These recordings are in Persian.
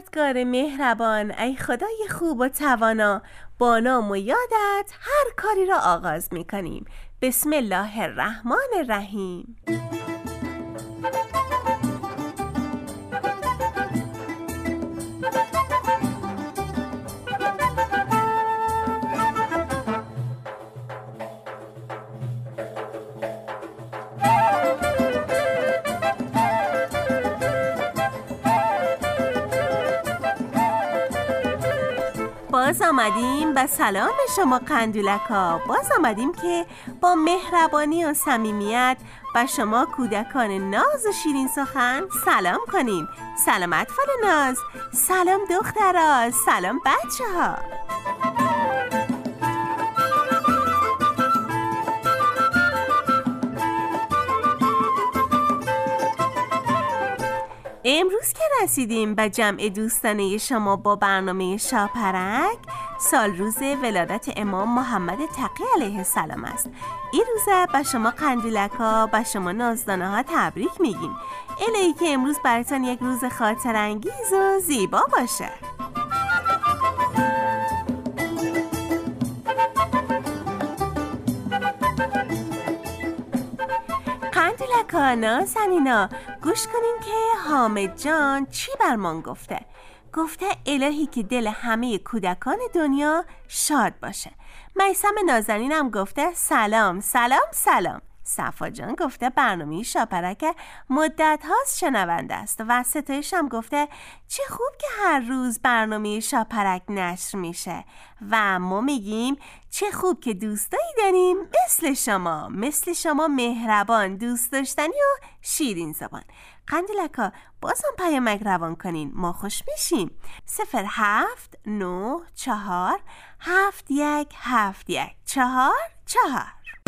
پروردگار مهربان، ای خدای خوب و توانا، با نام و یادت هر کاری را آغاز می‌کنیم. بسم الله الرحمن الرحیم. باز آمدیم به سلام شما قندولکا. باز آمدیم که با مهربانی و صمیمیت به شما کودکان ناز و شیرین سخن سلام کنیم. سلام اطفال ناز، سلام دخترها، سلام بچه ها. امروز که رسیدیم به جمع دوستانه شما با برنامه شاپرک، سال روز ولادت امام محمد تقی علیه السلام است. این روزه به شما قندولکا، به شما نازدانه ها تبریک میگیم. الهی که امروز براتون یک روز خاطر انگیز و زیبا باشه. قندولکا نازنینا، گوش کنین که حامد جان چی برمان گفته. گفته الهی که دل همه کودکان دنیا شاد باشه. میثم نازنینم گفته سلام سلام سلام. صفا جان گفته برنامه شاپرک مدت هاست شنونده است و ستایش هم گفته چه خوب که هر روز برنامه شاپرک نشر میشه و ما میگیم چه خوب که دوستایی داریم مثل شما مهربان، دوست داشتنی و شیرین زبان. قندولکا بازم پیامک روان کنین، ما خوش میشیم. 0794717144.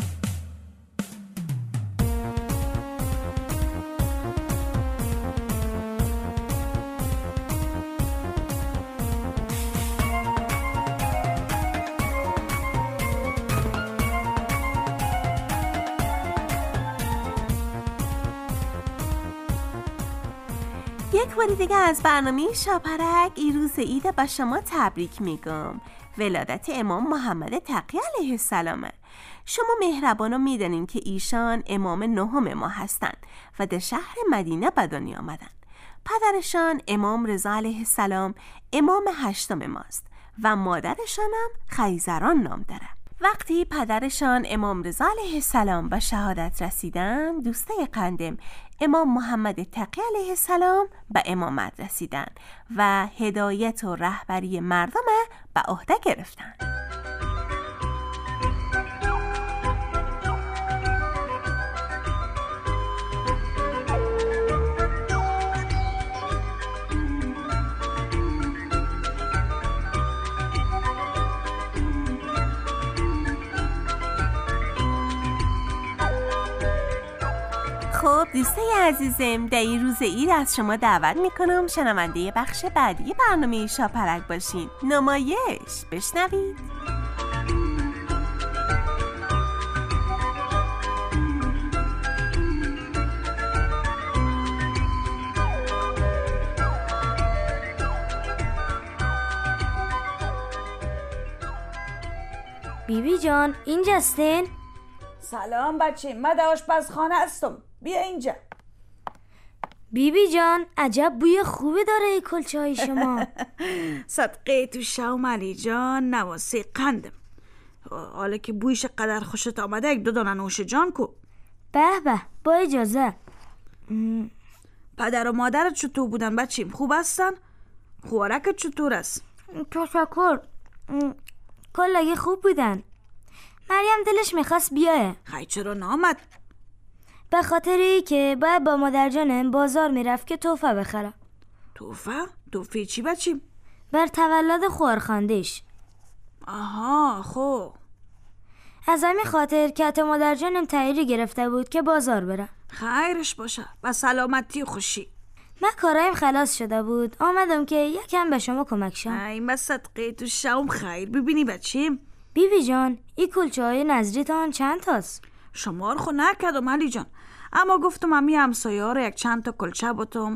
یک بار دیگه از برنامه شاپرک این روز عید به شما تبریک میگم. ولادت امام محمد تقی علیه السلامه. شما مهربانو میدونین که ایشان امام نهم ما هستند و در شهر مدینه به دنیا آمدن. پدرشان امام رضا علیه السلام امام هشتم ماست و مادرشان هم خیزران نام داره. وقتی پدرشان امام رضا علیه السلام به شهادت رسیدن، دوسته قندم امام محمد تقی علیه السلام به امامت رسیدن و هدایت و رهبری مردم به عهده گرفتن. خب دوستای عزیزم، در این روز عید از شما دعوت میکنم شنونده بخش بعدی برنامه شاپرک باشین. نمایش بشنوید. بیبی جان اینجاستین؟ سلام بچه، من در آشپزخانه هستم، بیا اینجا. بیبی جان عجب بوی خوبی داره این کلچه های شما. صدقه تو شوم علی جان، نواسه قندم. حالا که بویش قدر خوشت آمده، یک دو دانه نوش جان کو. به به، با اجازه. پدر و مادرت چطور بودن بچیم؟ خوب هستن؟ خوارکت چطور است؟ تشکر، کلگی خوب بودن. مریم دلش میخواست بیاه. خیلی چرا نامد؟ به خاطری که باید با مادر جانم بازار میرفت که تحفه بخره. تحفه؟ تحفه چی بچیم؟ بر تولد خوارخاندش. آها خب. از همین خاطر که حتی مادر جانم تحریری گرفته بود که بازار بره. خیرش باشه، و سلامتی و خوشی. من کارایم خلاص شده بود، آمدم که یکم به شما کمک شم. ای من صدقه تو شوم خیر. ببینی بچیم؟ بیبی جان این کلچه های نظریتان چند تاست؟ شمار خو نکردم علی جان، اما گفتم امی همسایه ها رو یک چند تا کلچه باتم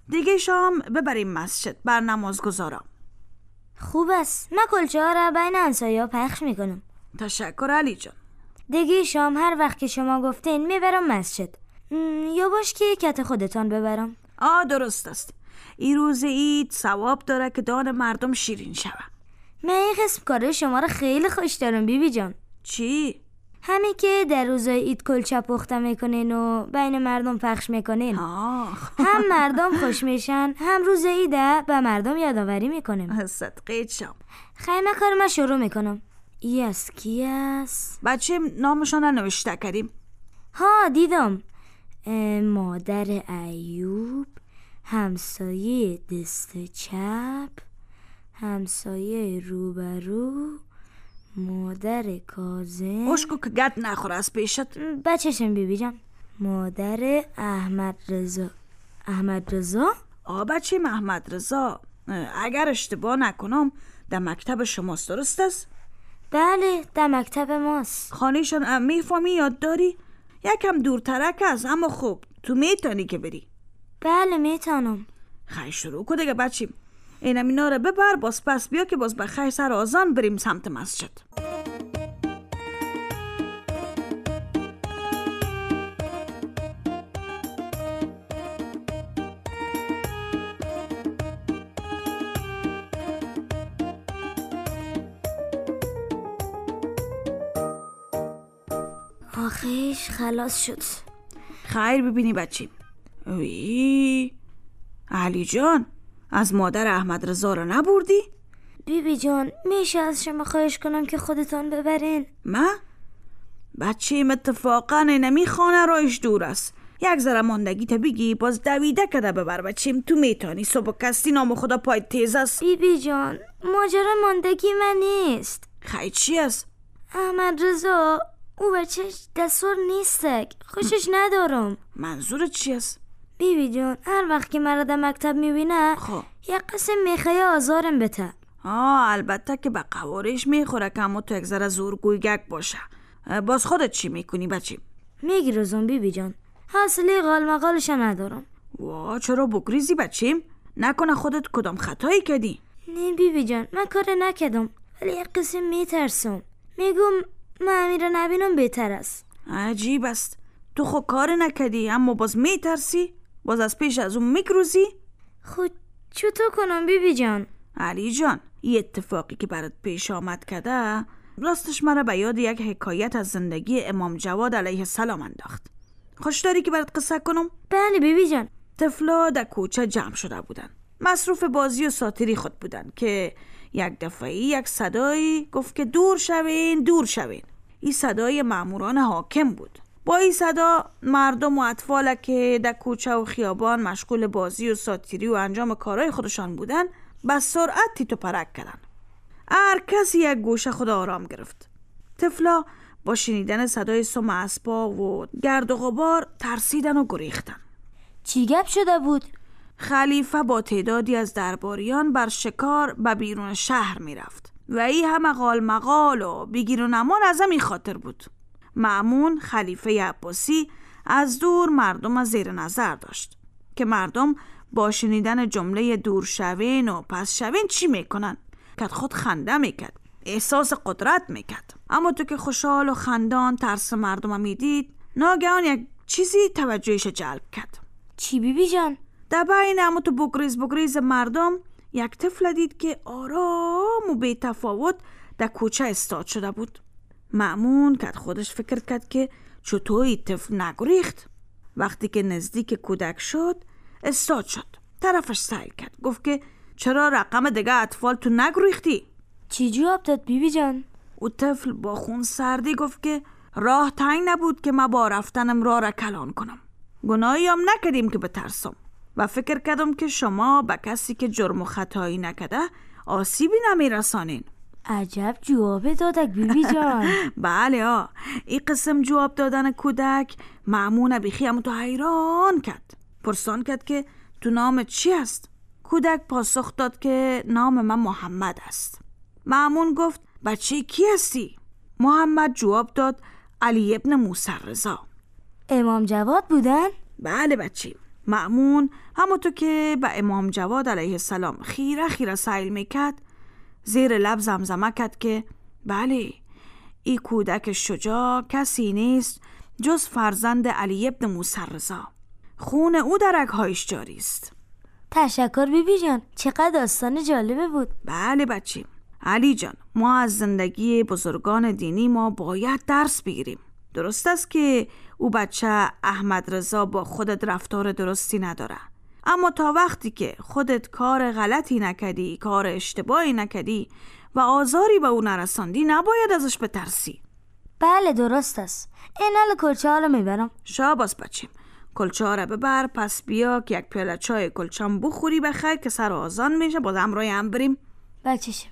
دیگه شام ببریم مسجد بر نمازگزارا. خوب است. من کلچه ها را بین همسایه‌ها پخش میکنم. تشکر علی جان. دیگه شام هر وقت که شما گفتین میبرم مسجد. یا باش که کت خودتان ببرم. درست است. این روز عید ثواب داره که دان مردم شیرین شوه. من این قسم کار شما را خیلی خوش دارم بیبی جان. چی؟ همین که در روزای عید کلچه پخته میکنین و بین مردم پخش میکنین. هم مردم خوش میشن، هم روز عیده به مردم یادآوری میکنیم. صدقه شام. خیمه کار من شروع میکنم. یس کی است؟ بچه نامشان رو نوشته کردیم. ها دیدم. مادر ایوب، همسایه دست چپ، همسایه روبرو، مادر کاظم. اشکو که گد نخوره از پیشت. بچشم بیبی جان. مادر احمد رضا. احمد رضا؟ بچه احمد رضا. اگر اشتباه نکنم در مکتب شماست، درست است؟ بله در مکتب ماست. خانهشان میفهمی یاد داری؟ یکم دورترک است اما خوب تو میتونی که بری. بله میتونم. خیلی شروع که دیگه بچیم. اینم اینا رو ببر باز پس بیا که باز بخیر سر آزان بریم سمت مسجد. آخیش خلاص شد. خیر ببینی بچیم. علی جان از مادر احمد رضا رو نبردی؟ بیبی جان میشه از شما خواهش کنم که خودتان ببرین؟ من؟ بچیم اتفاقا نمی خانه رایش دور است. یک ذره ماندگی تا بگی باز دویده کده ببر بچیم. تو میتانی صبح کستی نام خدا پای تیز است. بیبی جان ماجرا ماندگی من نیست. خیلی چی است؟ احمد رضا او بچهش دستور نیستک، خوشش ندارم. منظورت چی است؟ بیبی جان هر وقت که مرا در مکتب میبینه یک قسم میخواه آزارم بته. البته که به قوارش میخوره که اما تو یک ذره زورگوی گک باشه. باز خودت چی میکنی بچیم؟ میگیرزم بیبی جان، حاصلی غالمقالش ندارم. چرا بگریزی بچیم؟ نکنه خودت کدام خطایی کردی؟ نه بیبی جان من کار نکردم، ولی یک قسم میترسم. میگم من امیر نبینم بهتر است. عجیب است. تو خود کار نکردی اما باز میترسی؟ باز از پیش از اون میگروزی؟ خود چطور کنم بیبی جان؟ علی جان این اتفاقی که برات پیش آمد کده راستش مرا به یاد یک حکایت از زندگی امام جواد علیه السلام انداخت. خوش داری که برات قصه کنم؟ بله بیبی جان. طفلا در کوچه جمع شده بودن، مصروف بازی و ساتیری خود بودن که یک دفعه یک صدایی گفت که دور شوین دور شوین. این صدای ماموران حاکم بود. با این صدا مردم و اطفال که در کوچه و خیابان مشغول بازی و ساتیری و انجام کارهای خودشان بودن با سرعت تیت و پرک کردن. هر کسی یک گوشه خود آرام گرفت. طفلا با شنیدن صدای سم اسبا و گرد و غبار ترسیدن و گریختن. چی گپ شده بود؟ خلیفه با تعدادی از درباریان بر شکار به بیرون شهر می رفت و این همه قال مقال و بگیر و نمان از همین خاطر بود. مأمون خلیفه عباسی از دور مردم از زیر نظر داشت که مردم با شنیدن جمله دور شوین و پس شوین چی میکنن؟ که خود خنده میکرد، احساس قدرت میکرد. اما تو که خوشحال و خندان ترس مردم میدید، ناگهان یک چیزی توجهش جلب کرد. چی بیبی جان؟ در بین اما تو بگریز مردم یک طفل دید که آرام و بی تفاوت در کوچه استاد شده بود. مأمون که خودش فکر کرد که چطور این طفل نگریخت. وقتی که نزدیک کودک شد استاد شد، طرفش سعی کرد، گفت که چرا رقم دیگه اطفال تو نگریختی؟ چی جواب داد بیبی جان؟ او طفل با خون سردی گفت که راه تنگ نبود که ما با رفتنم راه را کلان کنم. گناهی هم نکردیم که بترسم و فکر کردم که شما به کسی که جرم و خطایی نکده آسیبی نمیرسانین. عجب جواب دادک بیبی جان. بله این قسم جواب دادن کودک مأمون بیخی هم تو حیران کرد. پرسان کرد که تو نام چی است؟ کودک پاسخ داد که نام من محمد است. مأمون گفت بچه کی هستی؟ محمد جواب داد علی ابن موسی رضا. امام جواد بودن؟ بله بچه. مأمون همونطور که به امام جواد علیه السلام خیره سیل میکرد، زیر لب زمزمه کرد که بله، این کودک شجاع کسی نیست جز فرزند علی ابن موسی رضا. خون او در رگ‌هایش جاری است. تشکر بیبی جان، چقدر داستان جالبه بود. بله بچه. علی جان، ما از زندگی بزرگان دینی ما باید درس بگیریم. درست است که او بچه احمد رضا با خودت رفتار درستی نداره، اما تا وقتی که خودت کار غلطی نکردی، کار اشتباهی نکردی و آزاری به او نرساندی، نباید ازش بترسی. بله درست است. اینال کلچه ها رو میبرم. شاباس بچیم، کلچه ها رو ببر، پس بیا که یک پیاله چای کلچه هم بخوری بخیر که سر آزان میشه، باز همراه هم بریم. بچشم.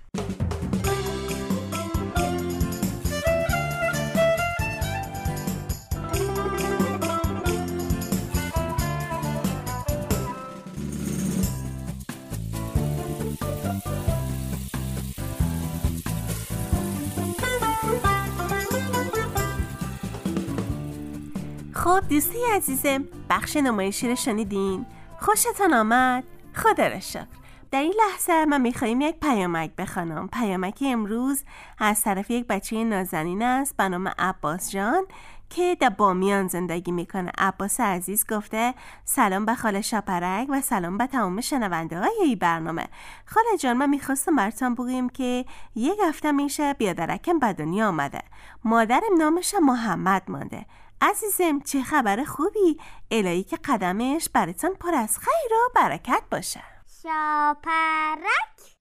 خب دوستی عزیزم، بخش نمایشی رو شنیدین؟ خوشتون آمد؟ خدا را شکر. در این لحظه من میخواییم یک پیامک بخوانم. پیامک امروز از طرف یک بچه نازنین است به نام عباس جان که در بامیان زندگی میکنه. عباس عزیز گفته سلام به خاله شاپرک و سلام به تمام شنونده های این برنامه. خاله جان، من میخواستم براتون بگویم که یک هفته میشه بیادرکم به دنیا آمده. مادرم نامش محمد مانده. عزیزم چه خبر خوبی، الهی که قدمش براتون پر از خیر و برکت باشه. شاپرک.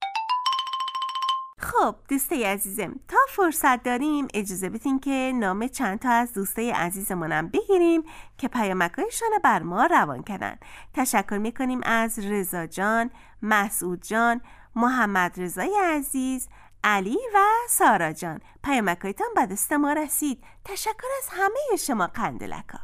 خب دوستای عزیزم، تا فرصت داریم اجازه بدین که نام چند تا از دوستای عزیزمونم بگیریم که پیامکایشون بر ما روان کردن. تشکر میکنیم از رضا جان، مسعود جان، محمد رضای عزیز، علی و سارا جان. پیامکایتان به دست ما رسید. تشکر از همه شما قندلکا.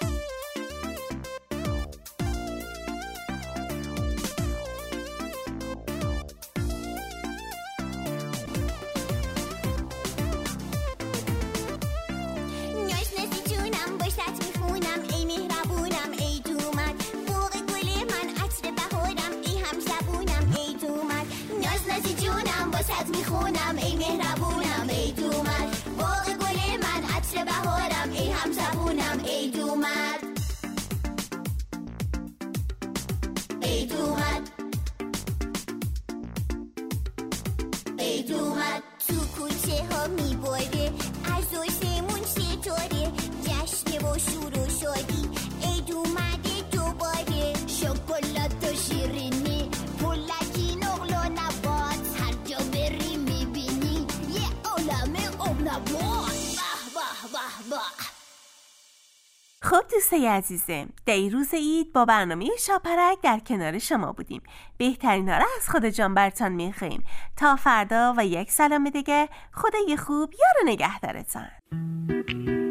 میخونم ای مهربونم ای دومد، باغ گل من عطر بهارم ای هم زبونم ای دومد، ای دومد، ای دومد. تو کوچه ها میباره از آسمون ستاره، جشن و شور و شادی ای دومده دوباره، شکلات و شیرینی پولکی نقل و نبات، هر جا بری میبینی یه عالمه آب نبات. به به به به. خب دوستای عزیزم، در این روز عید با برنامه شاپرک در کنار شما بودیم. بهترین ها را از خدا جان برتان میخواییم. تا فردا و یک سلام دیگه، خدای خوب یار نگهدارتان.